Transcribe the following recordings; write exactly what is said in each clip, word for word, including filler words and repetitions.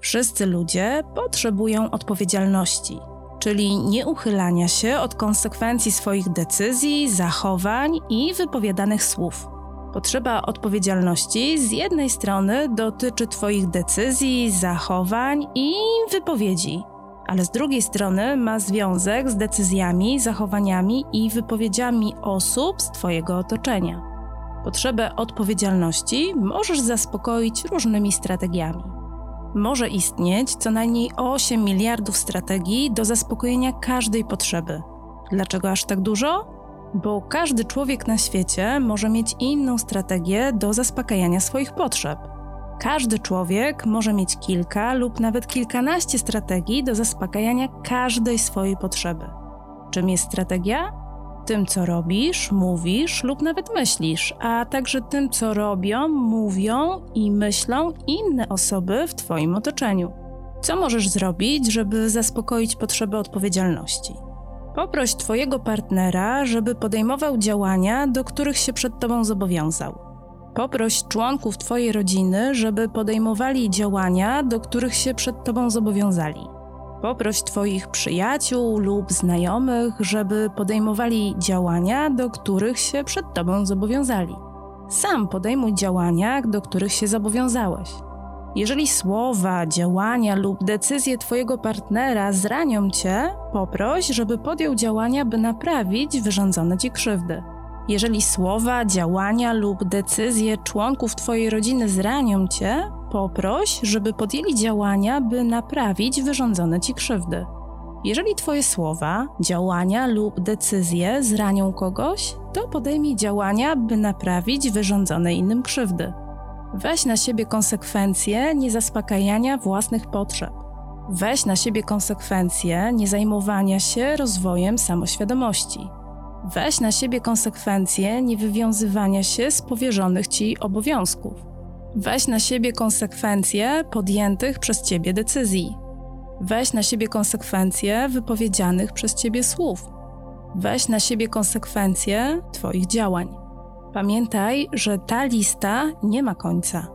Wszyscy ludzie potrzebują odpowiedzialności, czyli nieuchylania się od konsekwencji swoich decyzji, zachowań i wypowiadanych słów. Potrzeba odpowiedzialności z jednej strony dotyczy Twoich decyzji, zachowań i wypowiedzi, ale z drugiej strony ma związek z decyzjami, zachowaniami i wypowiedziami osób z Twojego otoczenia. Potrzebę odpowiedzialności możesz zaspokoić różnymi strategiami. Może istnieć co najmniej osiem miliardów strategii do zaspokojenia każdej potrzeby. Dlaczego aż tak dużo? Bo każdy człowiek na świecie może mieć inną strategię do zaspokajania swoich potrzeb. Każdy człowiek może mieć kilka lub nawet kilkanaście strategii do zaspokajania każdej swojej potrzeby. Czym jest strategia? Tym, co robisz, mówisz lub nawet myślisz, a także tym, co robią, mówią i myślą inne osoby w Twoim otoczeniu. Co możesz zrobić, żeby zaspokoić potrzebę odpowiedzialności? Poproś Twojego partnera, żeby podejmował działania, do których się przed Tobą zobowiązał. Poproś członków Twojej rodziny, żeby podejmowali działania, do których się przed Tobą zobowiązali. Poproś Twoich przyjaciół lub znajomych, żeby podejmowali działania, do których się przed Tobą zobowiązali. Sam podejmuj działania, do których się zobowiązałeś. Jeżeli słowa, działania lub decyzje Twojego partnera zranią Cię, poproś, żeby podjął działania, by naprawić wyrządzone Ci krzywdy. Jeżeli słowa, działania lub decyzje członków Twojej rodziny zranią Cię, poproś, żeby podjęli działania, by naprawić wyrządzone Ci krzywdy. Jeżeli Twoje słowa, działania lub decyzje zranią kogoś, to podejmij działania, by naprawić wyrządzone innym krzywdy. Weź na siebie konsekwencje niezaspokajania własnych potrzeb. Weź na siebie konsekwencje niezajmowania się rozwojem samoświadomości. Weź na siebie konsekwencje niewywiązywania się z powierzonych Ci obowiązków. Weź na siebie konsekwencje podjętych przez Ciebie decyzji. Weź na siebie konsekwencje wypowiedzianych przez Ciebie słów. Weź na siebie konsekwencje Twoich działań. Pamiętaj, że ta lista nie ma końca.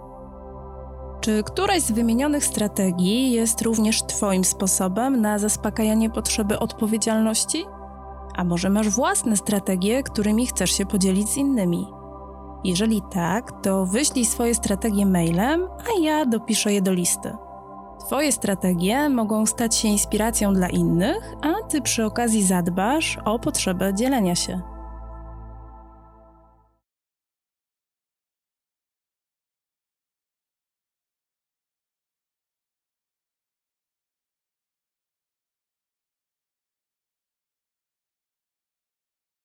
Czy któraś z wymienionych strategii jest również Twoim sposobem na zaspokajanie potrzeby odpowiedzialności? A może masz własne strategie, którymi chcesz się podzielić z innymi? Jeżeli tak, to wyślij swoje strategie mailem, a ja dopiszę je do listy. Twoje strategie mogą stać się inspiracją dla innych, a Ty przy okazji zadbasz o potrzebę dzielenia się.